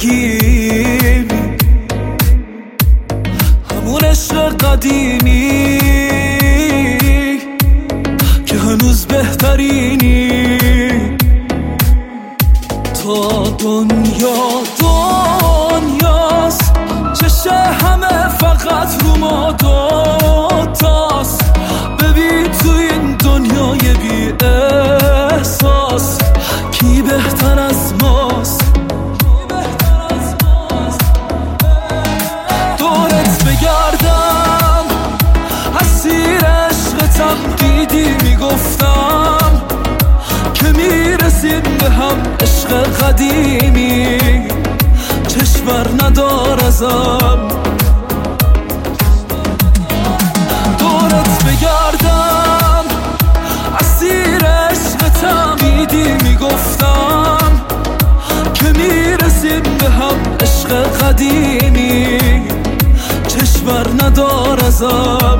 زندگی، همون عشق قدیمی که هنوز بهترینی. تا دنیاست چشه همه فقط رو ما دوتاست. ببین تو این دنیای بی احساس کی بهتر از ماست؟ دورت بگردم اسیر عشقتم، دیدی میگفتم که میرسیم به هم. عشق قدیمی چشم ندار ازم. دورت بگردم اسیر عشقتم، دیدی میگفتم که میرسیم به هم. عشق قدیمی چشم ندار ازم.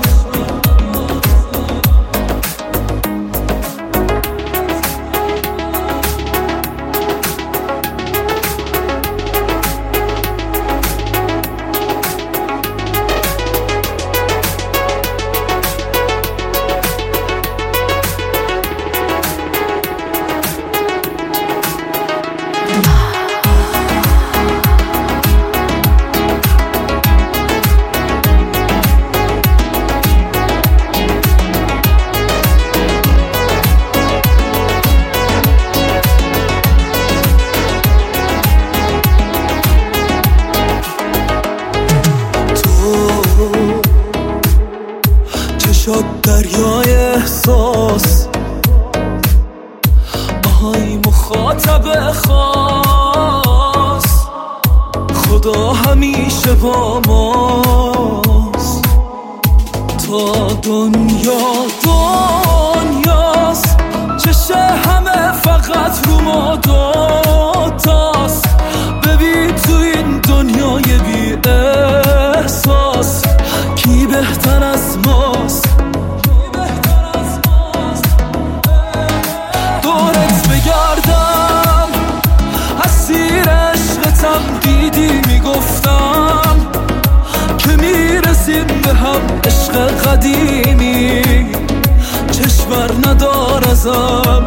چشات دریای احساس، آهای مخاطب خاص. خدا همیشه با ماست. تا دنیاست چشه همه فقط رو ما دوتاست. ببین تو این دنیای بی احساس کی بهتر از ماست؟ دورت بگردم اسیر عشقتم، دیدی میگفتم که میرسیم به هم. عشق قدیمی چشم ندار ازم.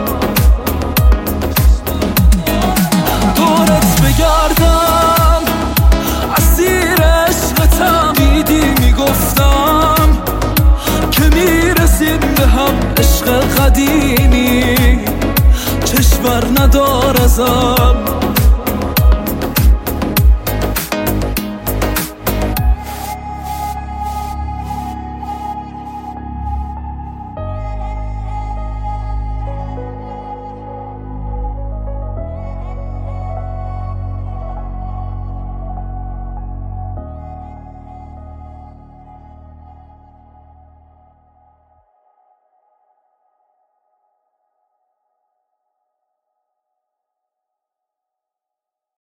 دورت بگردم اسیر عشقتم، دیدی میگفتم که میرسیم به هم. عشق قدیمی چشم ندار ازم.